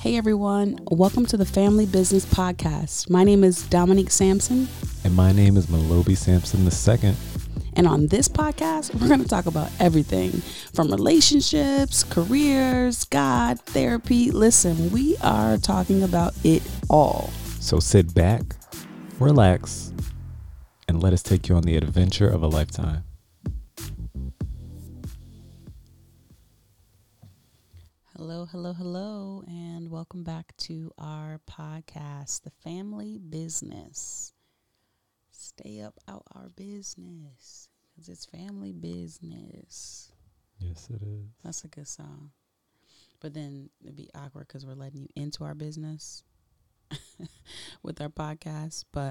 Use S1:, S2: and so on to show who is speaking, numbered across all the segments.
S1: Hey everyone, welcome to the Family Business Podcast. My name is Dominique Sampson.
S2: And my name is Malobi Sampson II.
S1: And on this podcast, we're going to talk about everything from relationships, careers, God, therapy. Listen, we are talking about it all.
S2: So sit back, relax, and let us take you on the adventure of a lifetime.
S1: Hello, and welcome back to our podcast, The Family Business. Stay up out our business, because it's family business.
S2: Yes, it is.
S1: That's a good song. But then it'd be awkward because we're letting you into our business with our podcast. But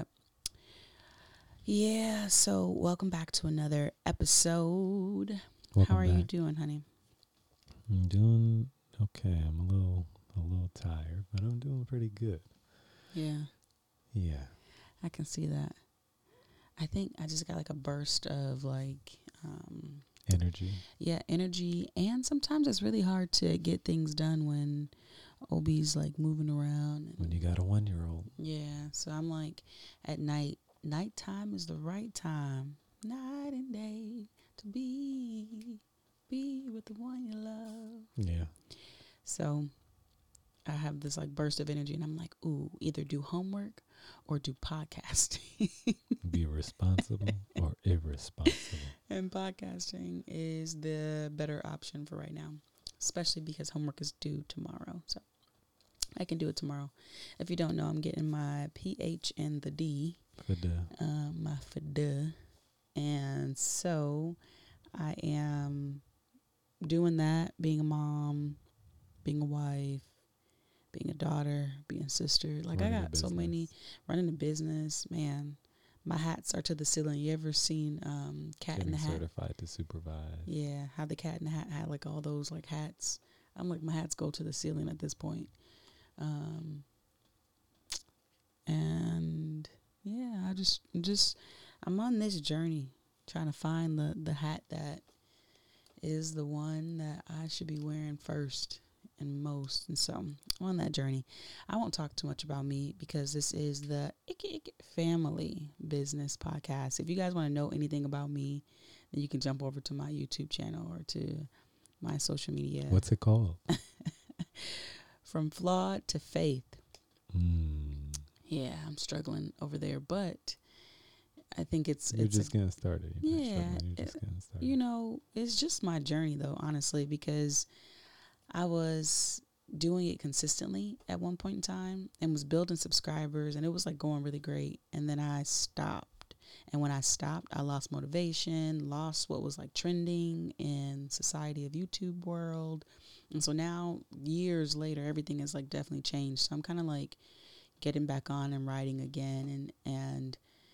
S1: yeah, so welcome back to another episode.
S2: Welcome
S1: How are you
S2: back.
S1: doing, honey?
S2: I'm doing okay. I'm a little tired, but I'm doing pretty good.
S1: Yeah,
S2: Yeah.
S1: I can see that. I think I just got like a burst of
S2: Energy.
S1: Yeah, energy. And sometimes it's really hard to get things done when Obi's like moving around.
S2: When you got a 1-year-old.
S1: Yeah, so I'm like at nighttime is the right time. Night and day to be with the one you love.
S2: Yeah.
S1: So I have this like burst of energy and I'm like, ooh, either do homework or do podcasting.
S2: Be responsible or irresponsible.
S1: And podcasting is the better option for right now, especially because homework is due tomorrow. So I can do it tomorrow. If you don't know, I'm getting my PH and the D, my FD. And so I am doing that, being a mom, being a wife, being a daughter, being a sister. Like
S2: Running
S1: I
S2: a
S1: got so many, running a business, man. My hats are to the ceiling. You ever seen Cat in the Hat?
S2: Certified to supervise.
S1: Yeah, how the Cat in the Hat had like all those like hats. I'm like, my hats go to the ceiling at this point. And yeah, I'm on this journey trying to find the hat that is the one that I should be wearing first and most. And so I'm on that journey. I won't talk too much about me because this is the Family Business Podcast. If you guys want to know anything about me, then you can jump over to my YouTube channel or to my social media.
S2: What's it called?
S1: From Flawed to Faith. Yeah, I'm struggling over there, but I think
S2: You're just getting started.
S1: Yeah,
S2: You're just getting started.
S1: you know, it's just my journey though, honestly, because I was doing it consistently at one point in time and was building subscribers and it was like going really great. And then I stopped. And when I stopped, I lost motivation, lost what was like trending in society of YouTube world. And so now years later, everything has like definitely changed. So I'm kind of like getting back on and writing again and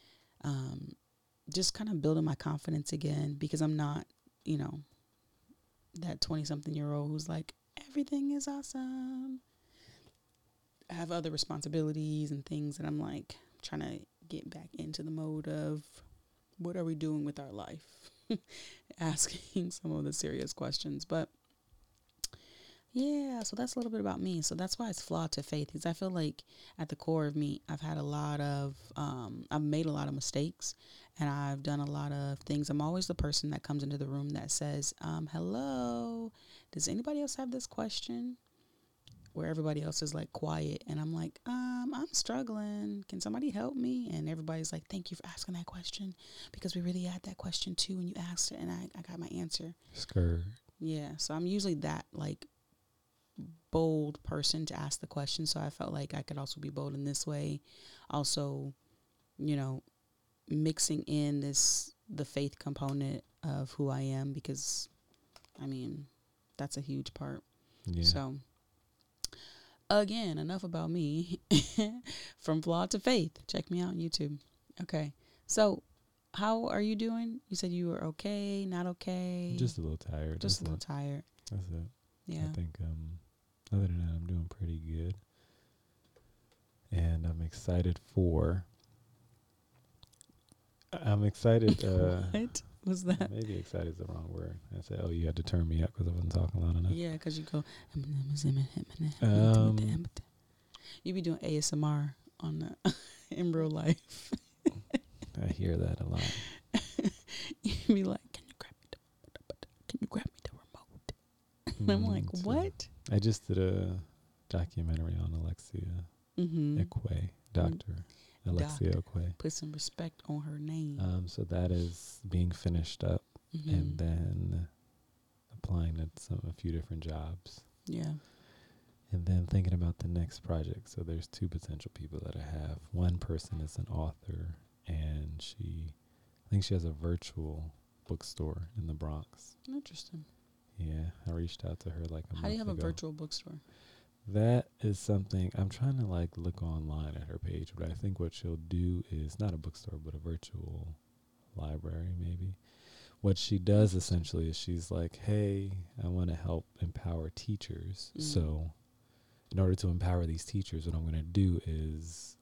S1: just kind of building my confidence again because I'm not, you know, that 20-something-year-old who's like, everything is awesome. I have other responsibilities and things that I'm like trying to get back into the mode of what are we doing with our life? Asking some of the serious questions. But yeah, so that's a little bit about me. So that's why it's Flawed to Faith, because I feel like at the core of me, I've made a lot of mistakes and I've done a lot of things. I'm always the person that comes into the room that says, hello, does anybody else have this question? Where everybody else is like quiet. And I'm like, I'm struggling. Can somebody help me? And everybody's like, thank you for asking that question because we really had that question too when you asked it and I got my answer.
S2: Scared.
S1: Yeah. So I'm usually that like bold person to ask the question. So I felt like I could also be bold in this way. Also, you know, mixing in the faith component of who I am because, I mean, that's a huge part.
S2: Yeah.
S1: So, again, enough about me. From Flawed to Faith. Check me out on YouTube. Okay. So, how are you doing? You said you were okay, not okay?
S2: Just a little tired.
S1: Just a little tired.
S2: That's it.
S1: Yeah.
S2: I think other than that, I'm doing pretty good. And I'm excited
S1: What? What's that?
S2: Maybe excited is the wrong word. I said, oh, you had to turn me up because I wasn't talking loud enough.
S1: Yeah, because you go. You be doing ASMR on the in real life.
S2: I hear that a lot.
S1: You be like, can you grab me the remote? And I'm like,
S2: So
S1: what?
S2: I just did a documentary on Alexia Ikwe, Dr. Alexia Ikwe.
S1: Put some respect on her name.
S2: So that is being finished up and then applying to a few different jobs.
S1: Yeah.
S2: And then thinking about the next project. So there's two potential people that I have. One person is an author, and I think she has a virtual bookstore in the Bronx.
S1: Interesting.
S2: Yeah, I reached out to her like a month ago.
S1: How do you have a virtual bookstore?
S2: That is something I'm trying to like look online at her page, but I think what she'll do is not a bookstore, but a virtual library maybe. What she does essentially is she's like, hey, I want to help empower teachers. So in order to empower these teachers, what I'm going to do is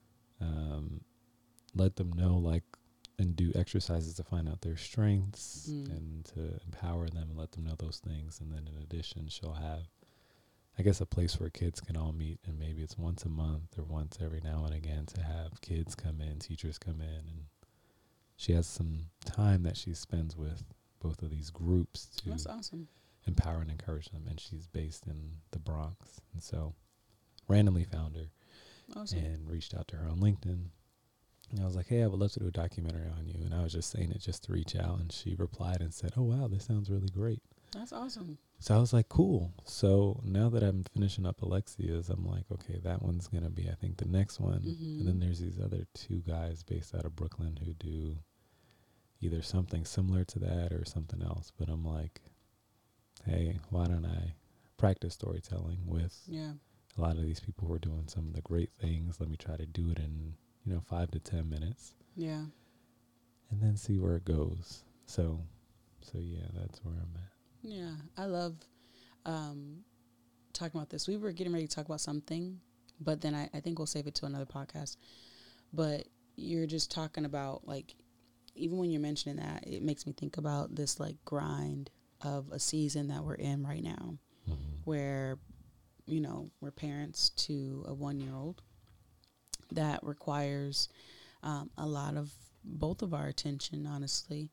S2: let them know, like, and do exercises to find out their strengths and to empower them and let them know those things. And then in addition, she'll have, I guess, a place where kids can all meet, and maybe it's once a month or once every now and again to have kids come in, teachers come in, and she has some time that she spends with both of these groups to
S1: That's awesome.
S2: empower and encourage them. And she's based in the Bronx. And so randomly found her and reached out to her on LinkedIn. And I was like, hey, I would love to do a documentary on you. And I was just saying it just to reach out. And she replied and said, oh, wow, this sounds really great.
S1: That's awesome.
S2: So I was like, cool. So now that I'm finishing up Alexia's, I'm like, okay, that one's going to be, I think, the next one. And then there's these other two guys based out of Brooklyn who do either something similar to that or something else. But I'm like, hey, why don't I practice storytelling with a lot of these people who are doing some of the great things? Let me try to do it in 5 to 10 minutes.
S1: Yeah.
S2: And then see where it goes. So yeah, that's where I'm at.
S1: Yeah. I love talking about this. We were getting ready to talk about something, but then I think we'll save it to another podcast. But you're just talking about, like, even when you're mentioning that, it makes me think about this, like, grind of a season that we're in right now, where, we're parents to a 1-year-old that requires a lot of both of our attention, honestly.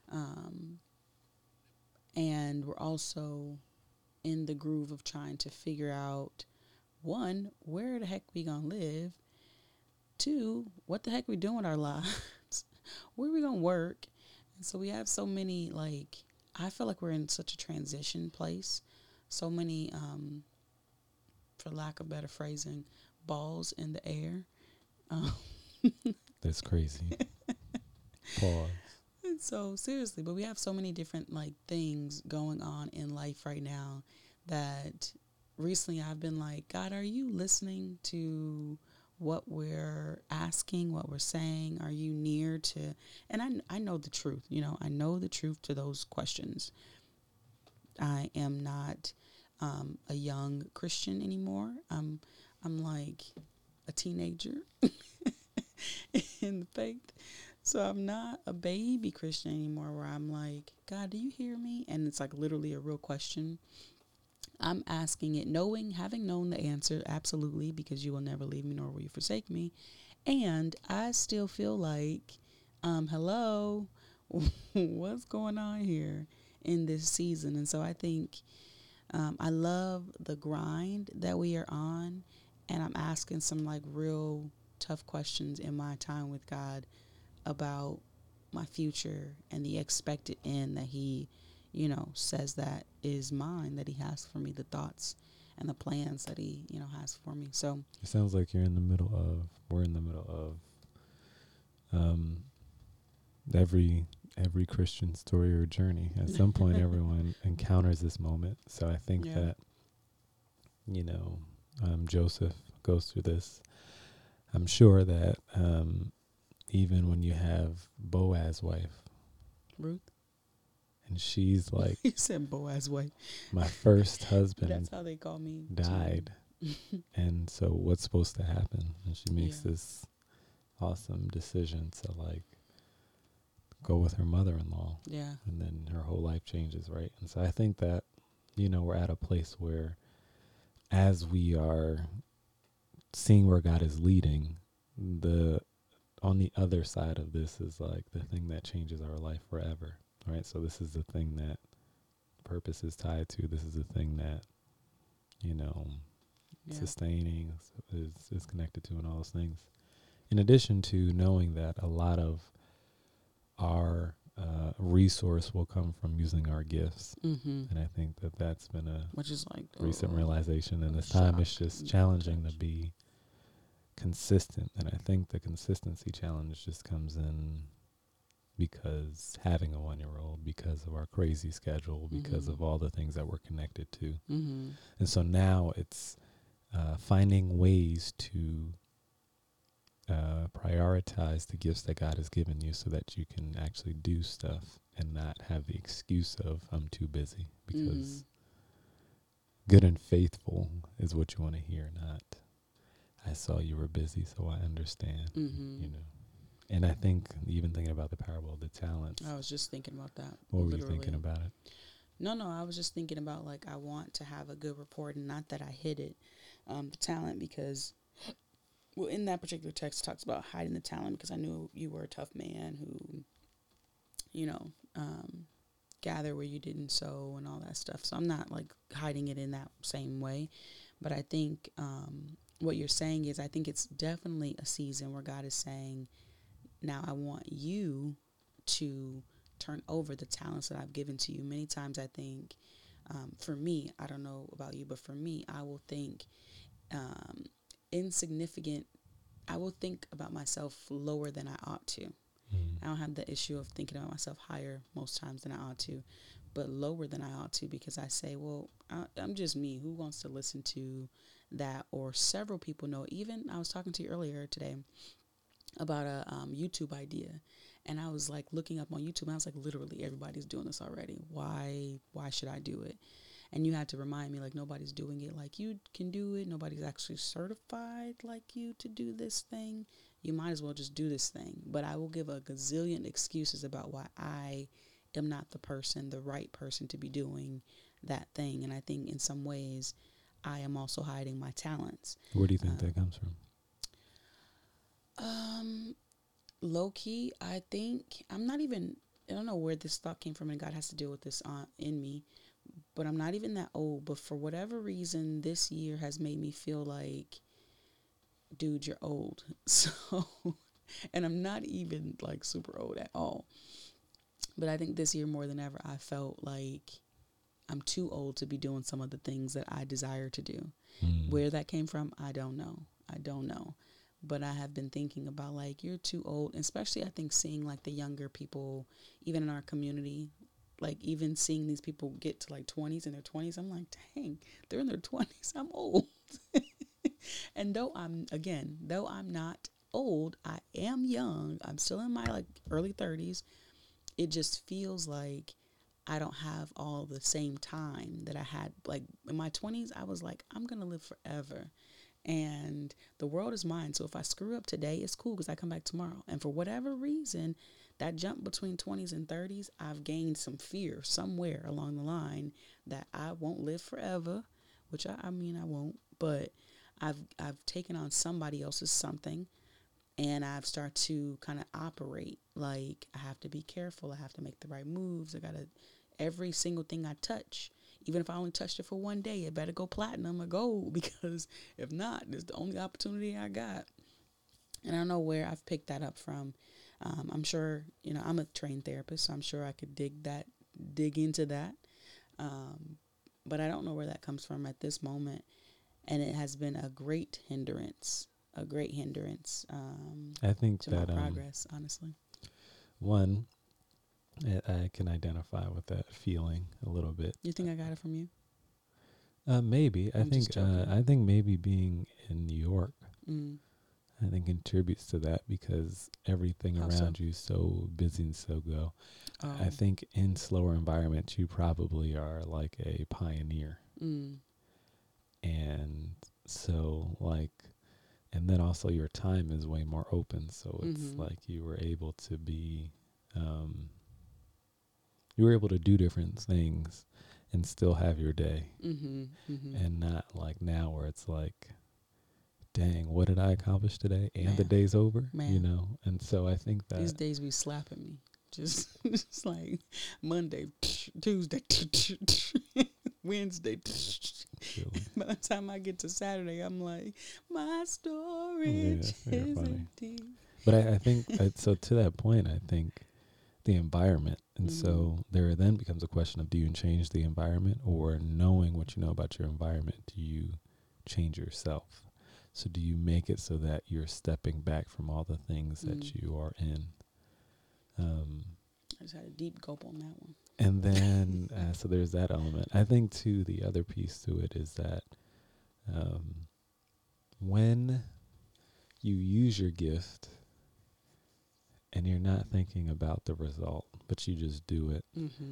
S1: And we're also in the groove of trying to figure out, 1, where the heck we gonna live? 2, what the heck we doing with our lives? Where we gonna work? And so we have so many, like, I feel like we're in such a transition place. So many, for lack of better phrasing, balls in the air.
S2: That's crazy. Pause.
S1: So seriously, but we have so many different, like, things going on in life right now that recently I've been like, God, are you listening to what we're asking, what we're saying? Are you near to, and I know the truth, I know the truth to those questions. I am not a young Christian anymore. I'm like a teenager in the faith. So I'm not a baby Christian anymore where I'm like, God, do you hear me? And it's like literally a real question. I'm asking it, having known the answer, absolutely, because you will never leave me nor will you forsake me. And I still feel like, hello, what's going on here in this season? And so I think I love the grind that we are on, and I'm asking some, like, real tough questions in my time with God about my future and the expected end that he, says that is mine, that he has for me, the thoughts and the plans that he, has for me. So
S2: it sounds like we're in the middle of every Christian story or journey. At some point, everyone encounters this moment. So I think that, Joseph goes through this. I'm sure that even when you have Boaz's wife,
S1: Ruth,
S2: and she's like,
S1: you said Boaz's wife.
S2: My first husband.
S1: That's how they call me.
S2: Died, and so what's supposed to happen? And she makes this awesome decision to, like, go with her mother-in-law.
S1: Yeah.
S2: And then her whole life changes, right? And so I think that, we're at a place where as we are seeing where God is leading, on the other side of this is like the thing that changes our life forever, right? So this is the thing that purpose is tied to. This is the thing that, sustaining is connected to, and all those things. In addition to knowing that a lot of our resource will come from using our gifts.
S1: Mm-hmm.
S2: And I think that that's been a
S1: which is like
S2: recent realization. And this time it's just challenging to be consistent. And I think the consistency challenge just comes in because having a 1-year-old, because of our crazy schedule, because of all the things that we're connected to.
S1: Mm-hmm.
S2: And so now it's finding ways to prioritize the gifts that God has given you so that you can actually do stuff and not have the excuse of I'm too busy, because good and faithful is what you want to hear, not I saw you were busy so I understand. And I think even thinking about the parable of the talents,
S1: I was just thinking about that.
S2: What were you thinking about it?
S1: No, I was just thinking about like I want to have a good report, and not that I hid it, the talent, because well, in that particular text, it talks about hiding the talent because I knew you were a tough man who, gather where you didn't sow and all that stuff. So I'm not like hiding it in that same way. But I think what you're saying is I think it's definitely a season where God is saying, now I want you to turn over the talents that I've given to you. Many times I think, for me, I don't know about you, but for me, I will think insignificant. I will think about myself lower than I ought to. I don't have the issue of thinking about myself higher most times than I ought to, but lower than I ought to, because I say, well, I'm just me. Who wants to listen to that? Or several people know. Even I was talking to you earlier today about a YouTube idea, and I was like looking up on YouTube, and I was like, literally everybody's doing this already. Why should I do it? And you had to remind me, like, nobody's doing it like you can do it. Nobody's actually certified like you to do this thing. You might as well just do this thing. But I will give a gazillion excuses about why I am not the right person to be doing that thing. And I think in some ways I am also hiding my talents.
S2: Where do you think that comes from?
S1: Low key, I think I don't know where this thought came from, and God has to deal with this in me, but I'm not even that old. But for whatever reason, this year has made me feel like, dude, you're old. So, and I'm not even like super old at all. But I think this year more than ever, I felt like I'm too old to be doing some of the things that I desire to do. Where that came from, I don't know. But I have been thinking about like, you're too old, especially I think seeing like the younger people, even in our community, like even seeing these people get to like 20s in their 20s, I'm like, dang, they're in their 20s. I'm old. And though I'm not old, I am young. I'm still in my like early 30s. It just feels like I don't have all the same time that I had. Like in my 20s, I was like, I'm going to live forever. And the world is mine. So if I screw up today, it's cool because I come back tomorrow. And for whatever reason, that jump between 20s and 30s, I've gained some fear somewhere along the line that I won't live forever, which I mean, I won't. But I've taken on somebody else's something, and I've started to kind of operate like I have to be careful. I have to make the right moves. Every single thing I touch, even if I only touched it for one day, it better go platinum or gold, because if not, it's the only opportunity I got. And I don't know where I've picked that up from. I'm sure, I'm a trained therapist, so I'm sure I could dig into that. But I don't know where that comes from at this moment. And it has been a great hindrance I think to my progress, honestly.
S2: One, I can identify with that feeling a little bit.
S1: You think I got it from you?
S2: Maybe. I think maybe being in New York, I think contributes to that, because everything around you is so busy and so go. Oh. I think in slower environments, you probably are like a pioneer. And so and then also your time is way more open. So it's like you were able to be you were able to do different things and still have your day, and not like now where it's like, dang, what did I accomplish today? And the day's over, you know? And so I think that
S1: these days be slapping me. Just like Monday, Tuesday, Wednesday. By the time I get to Saturday, I'm like, my storage is empty.
S2: But I think, so to that point, I think the environment. And so there then becomes a question of, do you change the environment, or knowing what you know about your environment, do you change yourself? So do you make it so that you're stepping back from all the things that you are in?
S1: I just had a deep gulp on that one.
S2: And then, so there's that element. I think, too, the other piece to it is that when you use your gift and you're not thinking about the result, but you just do it,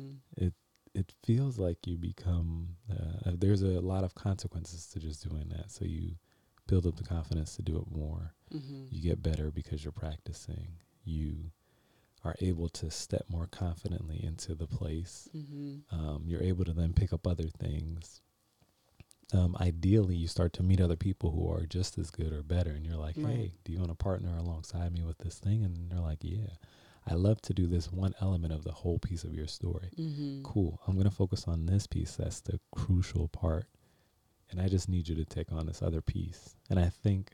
S2: it feels like you become, there's a lot of consequences to just doing that. So you build up the confidence to do it more. You get better because you're practicing. You are able to step more confidently into the place. You're able to then pick up other things. Ideally, you start to meet other people who are just as good or better, and you're like, hey, do you want to partner alongside me with this thing? And they're like, yeah, I love to do this one element of the whole piece of your story. Cool. I'm going to focus on this piece. That's the crucial part. And I just need you to take on this other piece. And I think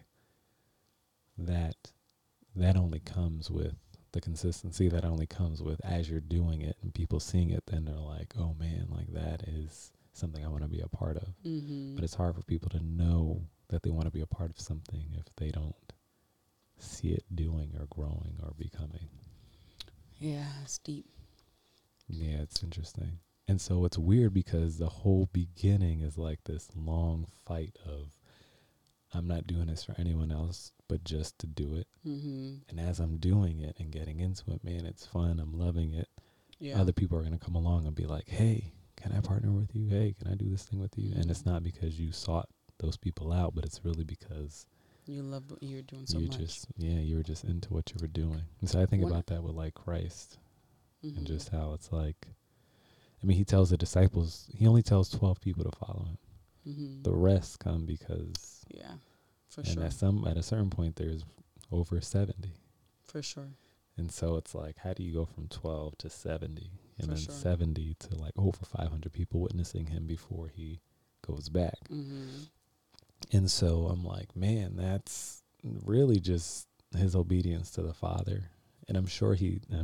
S2: that only comes with the consistency, that only comes with as you're doing it and people seeing it, then they're like, oh man, like that is something I want to be a part of. But it's hard for people to know that they want to be a part of something if they don't see it doing or growing or becoming.
S1: Yeah, it's deep.
S2: Yeah, it's interesting. And so it's weird because the whole beginning is like this long fight of, I'm not doing this for anyone else, but just to do it. And as I'm doing it and getting into it, man, it's fun. I'm loving it. Yeah. Other people are going to come along and be like, hey, can I partner with you? Hey, can I do this thing with you? And it's not because you sought those people out, but it's really because
S1: you love what you're doing so much.
S2: You were just into what you were doing. And so I think about that with like Christ and just how it's like, I mean, he tells the disciples, he only tells 12 people to follow him. The rest come because,
S1: for sure.
S2: And at a certain point, there's over 70.
S1: For sure.
S2: And so it's like, how do you go from 12 to 70? And then 70 to like over 500 people witnessing him before he goes back. And so I'm like, man, that's really just his obedience to the Father. And I'm sure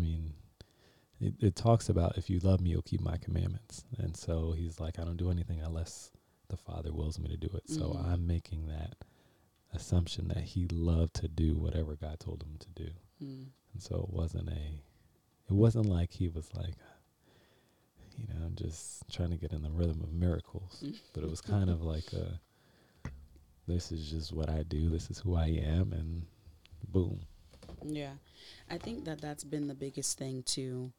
S2: it talks about, if you love me, you'll keep my commandments. And so he's like, I don't do anything unless the Father wills me to do it. So I'm making that assumption that he loved to do whatever God told him to do. And so it wasn't like he was like, I'm just trying to get in the rhythm of miracles. But it was kind of like this is just what I do. This is who I am. And boom.
S1: Yeah. I think that's been the biggest thing too.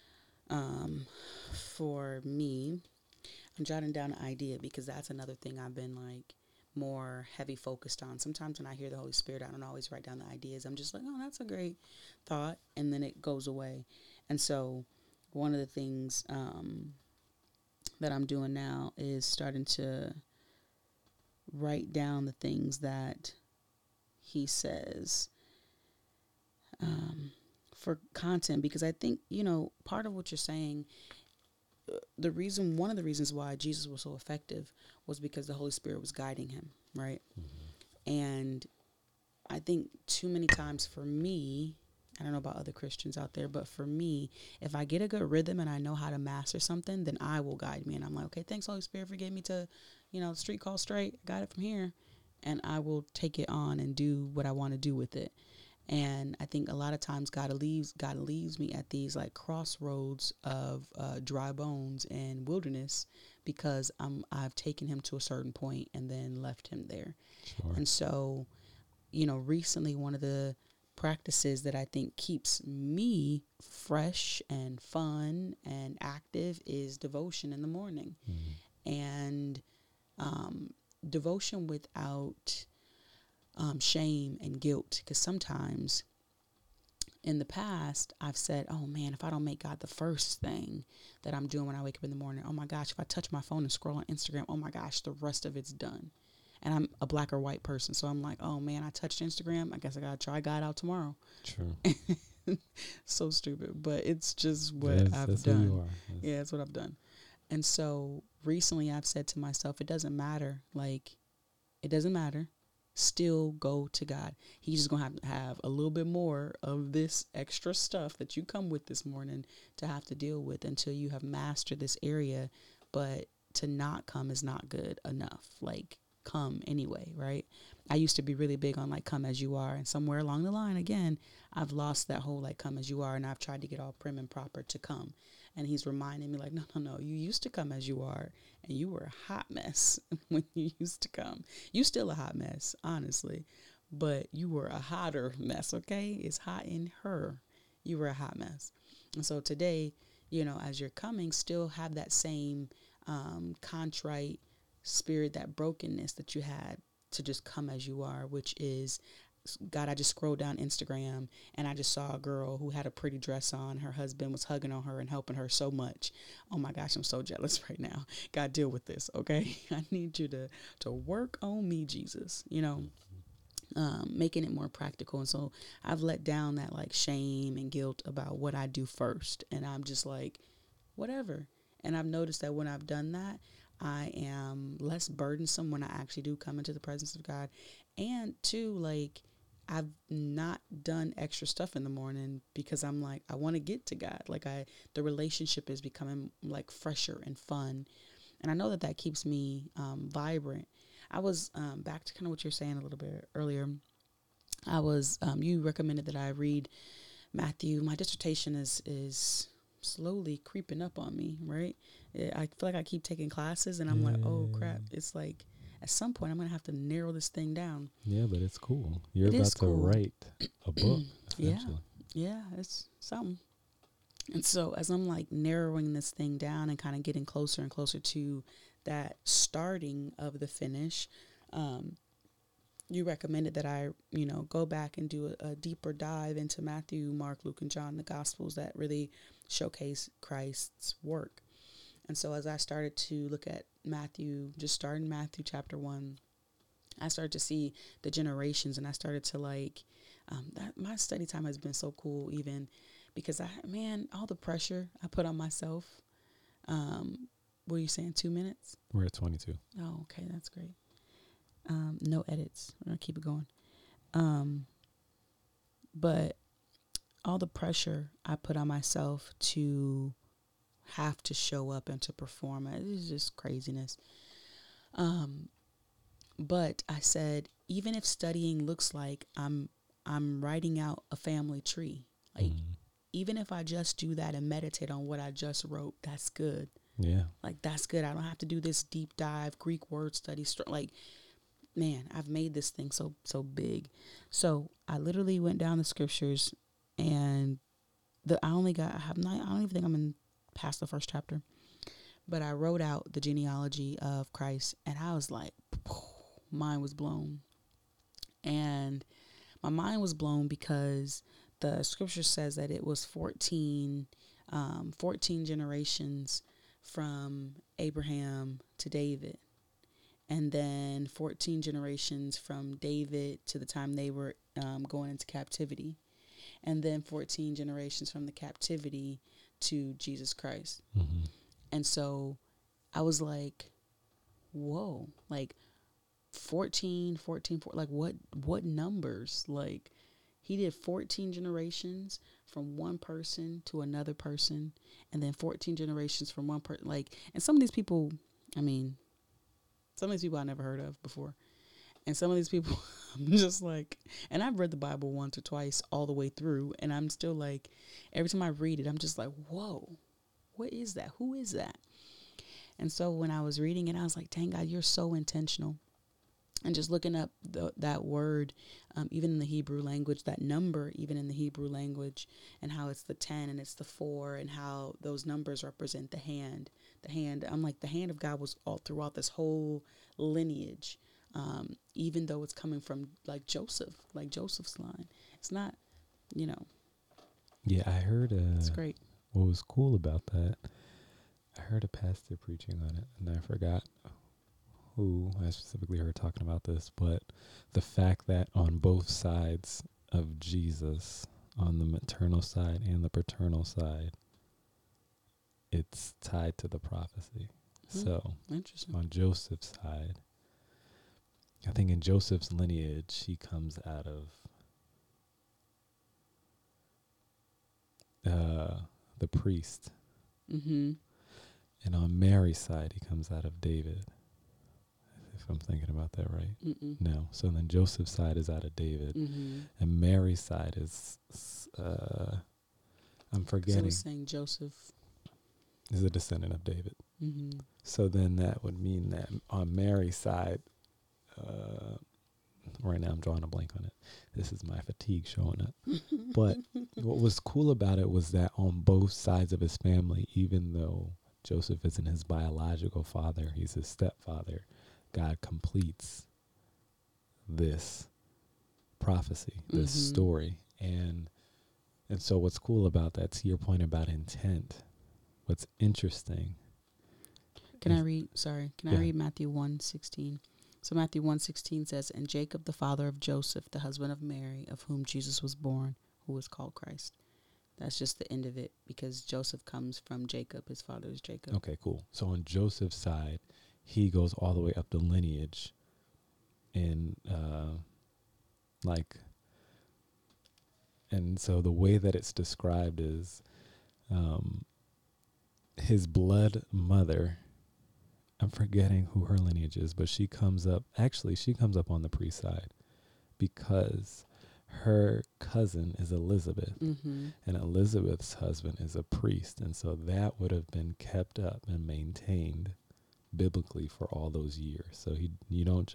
S1: For me, I'm jotting down an idea because that's another thing I've been like more heavy focused on. Sometimes when I hear the Holy Spirit, I don't always write down the ideas. I'm just like, oh, that's a great thought. And then it goes away. And so one of the things that I'm doing now is starting to write down the things that he says for content, because I think, part of what you're saying, one of the reasons why Jesus was so effective was because the Holy Spirit was guiding him, right? And I think too many times for me, I don't know about other Christians out there, but for me, if I get a good rhythm and I know how to master something, then I will guide me. And I'm like, okay, thanks, Holy Spirit, for getting me to, the street called straight. I got it from here. And I will take it on and do what I want to do with it. And I think a lot of times God leaves me at these like crossroads of dry bones and wilderness because I've taken him to a certain point and then left him there.
S2: Sure.
S1: And so, recently one of the practices that I think keeps me fresh and fun and active is devotion in the morning. And devotion without shame and guilt, because sometimes in the past, I've said, oh man, if I don't make God the first thing that I'm doing when I wake up in the morning, oh my gosh, if I touch my phone and scroll on Instagram, oh my gosh, the rest of it's done. And I'm a black or white person. So I'm like, oh man, I touched Instagram. I guess I got to try God out tomorrow.
S2: True.
S1: So stupid, but it's just what I've done.
S2: Who you are.
S1: Yeah, that's what I've done. And so recently I've said to myself, it doesn't matter. Like, it doesn't matter. Still go to God. He's just going to have a little bit more of this extra stuff that you come with this morning to have to deal with until you have mastered this area. But to not come is not good enough. Like, come anyway, right? I used to be really big on like come as you are, and somewhere along the line again I've lost that whole like come as you are, and I've tried to get all prim and proper to come. And he's reminding me like, no, you used to come as you are, and you were a hot mess when you used to come. You still a hot mess, honestly, but you were a hotter mess. Okay, it's hot in her. You were a hot mess. And so today, as you're coming, still have that same contrite spirit, that brokenness that you had to just come as you are, which is, God, I just scrolled down Instagram and I just saw a girl who had a pretty dress on. Her husband was hugging on her and helping her so much. Oh my gosh, I'm so jealous right now. God, deal with this, okay? I need you to work on me, Jesus, making it more practical. And so I've let down that like shame and guilt about what I do first. And I'm just like, whatever. And I've noticed that when I've done that, I am less burdensome when I actually do come into the presence of God. And two, like, I've not done extra stuff in the morning because I'm like, I want to get to God. Like the relationship is becoming like fresher and fun. And I know that keeps me vibrant. I was back to kind of what you're saying a little bit earlier. I was, you recommended that I read Matthew. My dissertation is slowly creeping up on me, right? I feel like I keep taking classes and I'm like, oh crap. It's like at some point I'm going to have to narrow this thing down.
S2: Yeah, but it's cool. You're about to write a book, essentially.
S1: Yeah, it's something. And so as I'm like narrowing this thing down and kind of getting closer and closer to that starting of the finish, you recommended that I, go back and do a deeper dive into Matthew, Mark, Luke, and John, the Gospels that really showcase Christ's work. And so as I started to look at Matthew, just starting Matthew chapter 1, I started to see the generations, and I started to like, my study time has been so cool, even because all the pressure I put on myself. What were you saying, 2 minutes?
S2: We're at 22.
S1: Oh, okay, that's great. No edits. We're going to keep it going. But all the pressure I put on myself to have to show up and to perform, it is just craziness. But I said, even if studying looks like I'm writing out a family tree, like even if I just do that and meditate on what I just wrote, that's good.
S2: Yeah.
S1: Like, that's good. I don't have to do this deep dive Greek word study. Like, man, I've made this thing so big. So I literally went down the scriptures, and I don't even think I'm in past the first chapter, but I wrote out the genealogy of Christ, and I was like, mind was blown. And my mind was blown because the scripture says that it was 14 generations from Abraham to David. And then 14 generations from David to the time they were going into captivity. And then 14 generations from the captivity to Jesus Christ.
S2: Mm-hmm.
S1: And so I was like, whoa, like 14, like what numbers? Like, he did 14 generations from one person to another person, and then 14 generations from one person. Like, and some of these people, I never heard of before. And some of these people, I'm just like, and I've read the Bible once or twice all the way through, and I'm still like, every time I read it, I'm just like, whoa, what is that? Who is that? And so when I was reading it, I was like, dang, God, you're so intentional. And just looking up that word, even in the Hebrew language, that number, even in the Hebrew language, and how it's the 10 and it's the 4, and how those numbers represent the hand. The hand, I'm like, the hand of God was all throughout this whole lineage, even though it's coming from like Joseph's line. It's not,
S2: Yeah, I heard
S1: It's great.
S2: what was cool about that, I heard a pastor preaching on it, and I forgot who I specifically heard talking about this, but the fact that on both sides of Jesus, on the maternal side and the paternal side, it's tied to the prophecy. So
S1: Interesting.
S2: on Joseph's side, I think in Joseph's lineage, he comes out of the priest.
S1: Mm-hmm.
S2: And on Mary's side, he comes out of David. If I'm thinking about that right.
S1: Mm-mm.
S2: No. So then Joseph's side is out of David.
S1: Mm-hmm.
S2: And Mary's side is, I'm forgetting,
S1: I was saying Joseph.
S2: is a descendant of David.
S1: Mm-hmm.
S2: So then that would mean that on Mary's side, right now I'm drawing a blank on it. This is my fatigue showing up. But what was cool about it was that on both sides of his family, even though Joseph isn't his biological father, he's his stepfather, God completes this prophecy, this story. And so what's cool about that, to your point about intent, what's interesting.
S1: Can I read Matthew 1:16? So Matthew 1:16 says, "And Jacob, the father of Joseph, the husband of Mary, of whom Jesus was born, who was called Christ." That's just the end of it, because Joseph comes from Jacob. His father is Jacob.
S2: Okay, cool. So on Joseph's side, he goes all the way up the lineage in and so the way that it's described is his blood mother, I'm forgetting who her lineage is, but she comes up on the priest side, because her cousin is Elizabeth, and Elizabeth's husband is a priest, and so that would have been kept up and maintained biblically for all those years. So you don't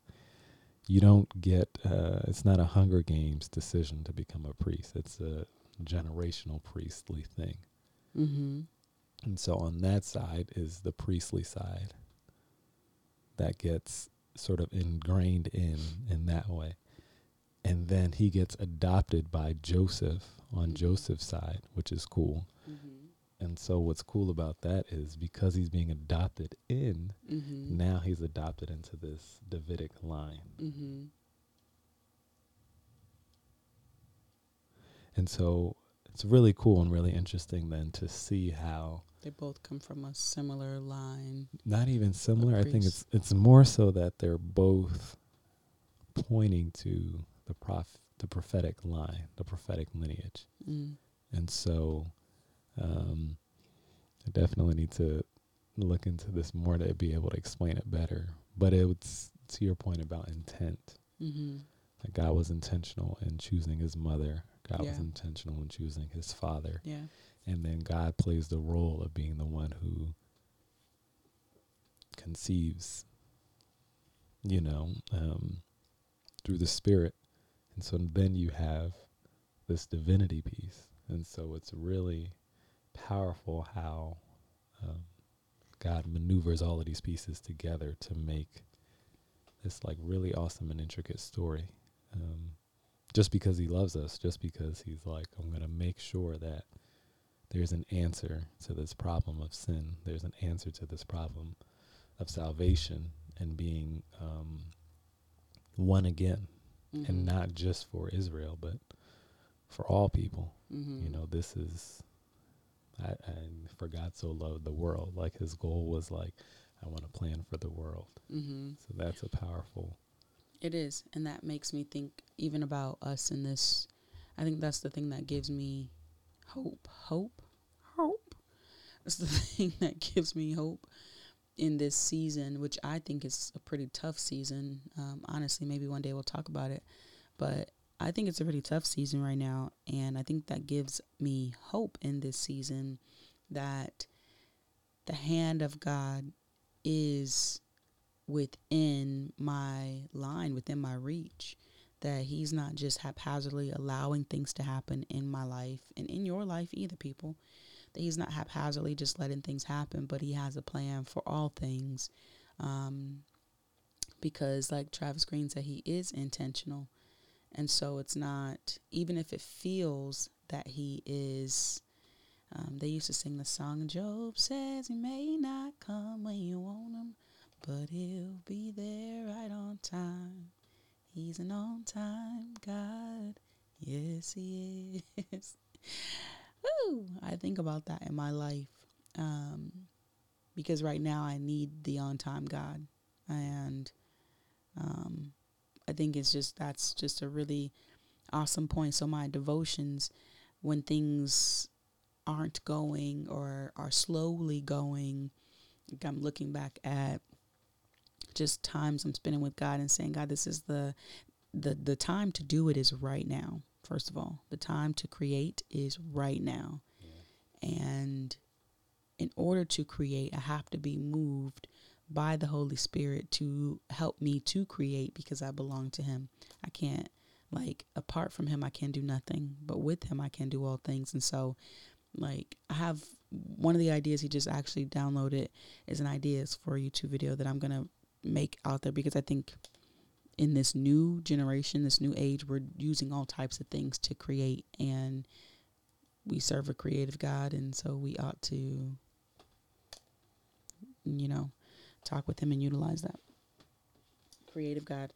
S2: get it's not a Hunger Games decision to become a priest. It's a generational priestly thing. And so on that side is the priestly side that gets sort of ingrained in that way. And then he gets adopted by Joseph on Joseph's side, which is cool. And so what's cool about that is, because he's being adopted in, now he's adopted into this Davidic line. And so it's really cool and really interesting then to see how
S1: they both come from a similar line.
S2: Not even similar. I think it's more so that they're both pointing to the prophetic line, the prophetic lineage. And so I definitely need to look into this more to be able to explain it better. But it's to your point about intent. Like God was intentional in choosing his mother. God was intentional in choosing his father.
S1: Yeah.
S2: And then God plays the role of being the one who conceives, through the Spirit. And so then you have this divinity piece. And so it's really powerful how God maneuvers all of these pieces together to make this like really awesome and intricate story. Just because he loves us, just because he's like, I'm going to make sure that there's an answer to this problem of sin. There's an answer to this problem of salvation and being one again. And not just for Israel, but for all people. This is, for God so loved the world. Like his goal was like, I want to plan for the world. So that's a powerful.
S1: It is. And that makes me think even about us in this. I think that's the thing that gives me hope. That's the thing that gives me hope in this season, which I think is a pretty tough season. Honestly, maybe one day we'll talk about it. But I think it's a pretty tough season right now. And I think that gives me hope in this season, that the hand of God is within my line, within my reach, that he's not just haphazardly allowing things to happen in my life and in your life either, people, that he's not haphazardly just letting things happen, but he has a plan for all things. Because like Travis Green said, he is intentional. And so it's not, even if it feels that he is. They used to sing the song, Job says he may not come when you want him, but he'll be there right on time. He's an on-time God. Yes, he is. Woo! I think about that in my life because right now I need the on-time God. And I think that's just a really awesome point. So my devotions, when things aren't going or are slowly going, like I'm looking back at just times I'm spending with God and saying, God, this is the time to do it is right now. First of all, the time to create is right now. Yeah. And in order to create, I have to be moved by the Holy Spirit to help me to create because I belong to him. I can't, apart from him, I can do nothing, but with him, I can do all things. And so, I have one of the ideas he just actually downloaded is an ideas for a YouTube video that I'm going to make out there because I think in this new generation, this new age, we're using all types of things to create, and we serve a creative God, and so we ought to, talk with him and utilize that creative God.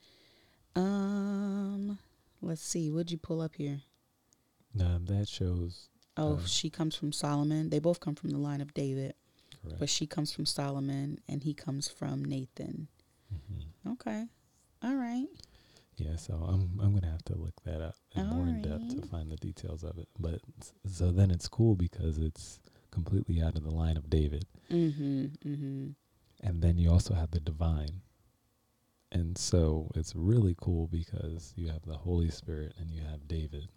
S1: Let's see, what'd you pull up here?
S2: That shows.
S1: She comes from Solomon. They both come from the line of David,
S2: correct.
S1: But she comes from Solomon, and he comes from Nathan. Mm-hmm. Okay. All right.
S2: Yeah, so I'm gonna have to look that up more in depth to find the details of it. But so then it's cool because it's completely out of the line of David. Mm-hmm. Mm-hmm. And then you also have the divine. And so it's really cool because you have the Holy Spirit and you have David.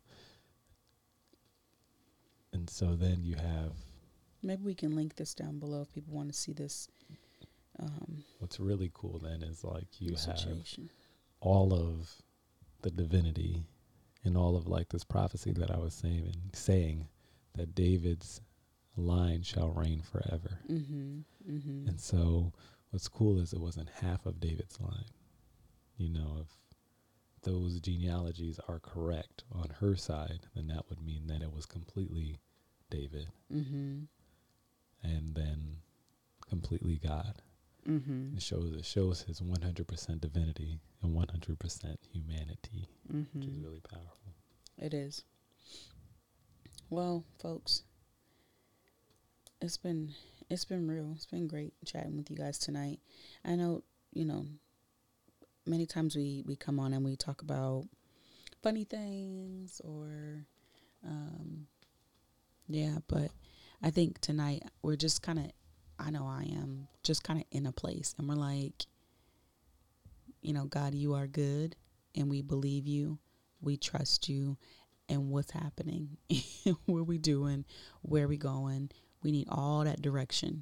S2: And so then you have...
S1: Maybe we can link this down below if people want to see this.
S2: What's really cool then is you have all of the divinity and all of this prophecy that I was saying that David's line shall reign forever. Mm-hmm, mm-hmm. And so what's cool is it wasn't half of David's line. If those genealogies are correct on her side, then that would mean that it was completely David. Mm-hmm. And then completely God. Mm-hmm. It shows his 100% divinity and 100% humanity, which is really powerful.
S1: It is. Well, folks, it's been real. It's been great chatting with you guys tonight. I know, many times we come on and we talk about funny things or, but I think tonight we're just kind of, I know I am just kind of in a place and we're like, God, you are good and we believe you, we trust you, and what's happening, what are we doing, where are we going? We need all that direction.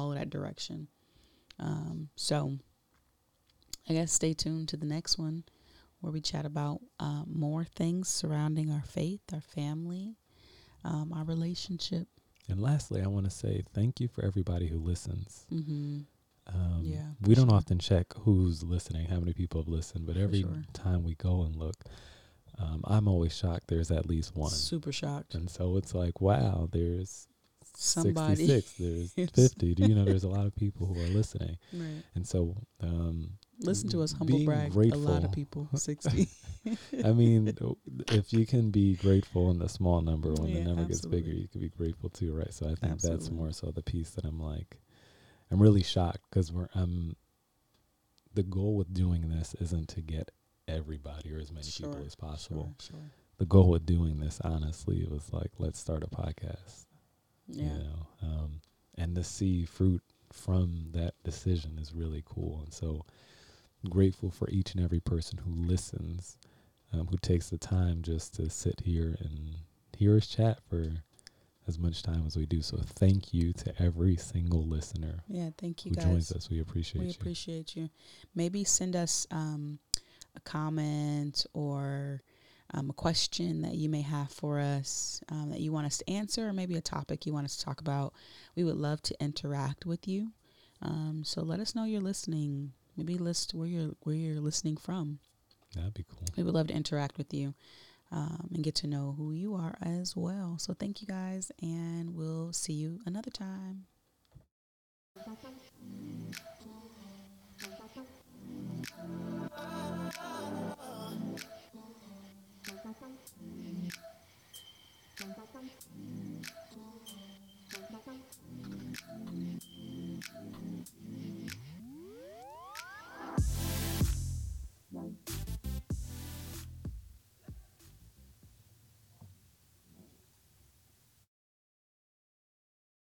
S1: So I guess stay tuned to the next one where we chat about more things surrounding our faith, our family, our relationship.
S2: And lastly, I want to say thank you for everybody who listens.
S1: Mm-hmm.
S2: We don't often check who's listening, how many people have listened, but every time we go and look, I'm always shocked there's at least one.
S1: Super shocked.
S2: And so it's wow, there's somebody. 66, there's 50. There's a lot of people who are listening. Right. And so
S1: listen to us humble brag, grateful, a lot of people, 60.
S2: I mean, if you can be grateful in the small number, when the number gets bigger, you can be grateful too, right? So I think that's more so the piece that I'm really shocked because the goal with doing this isn't to get everybody or as many people as possible. Sure. The goal with doing this, honestly, was let's start a podcast. Yeah. And to see fruit from that decision is really cool. And so grateful for each and every person who listens, who takes the time just to sit here and hear us chat for as much time as we do. So thank you to every single listener.
S1: Yeah, thank you
S2: who
S1: guys.
S2: Joins us. We appreciate you.
S1: We appreciate you. Maybe send us a comment or a question that you may have for us that you want us to answer, or maybe a topic you want us to talk about. We would love to interact with you. So let us know you're listening. Maybe list where you're listening from.
S2: That'd be cool.
S1: We would love to interact with you. and get to know who you are as well. So thank you guys, and we'll see you another time.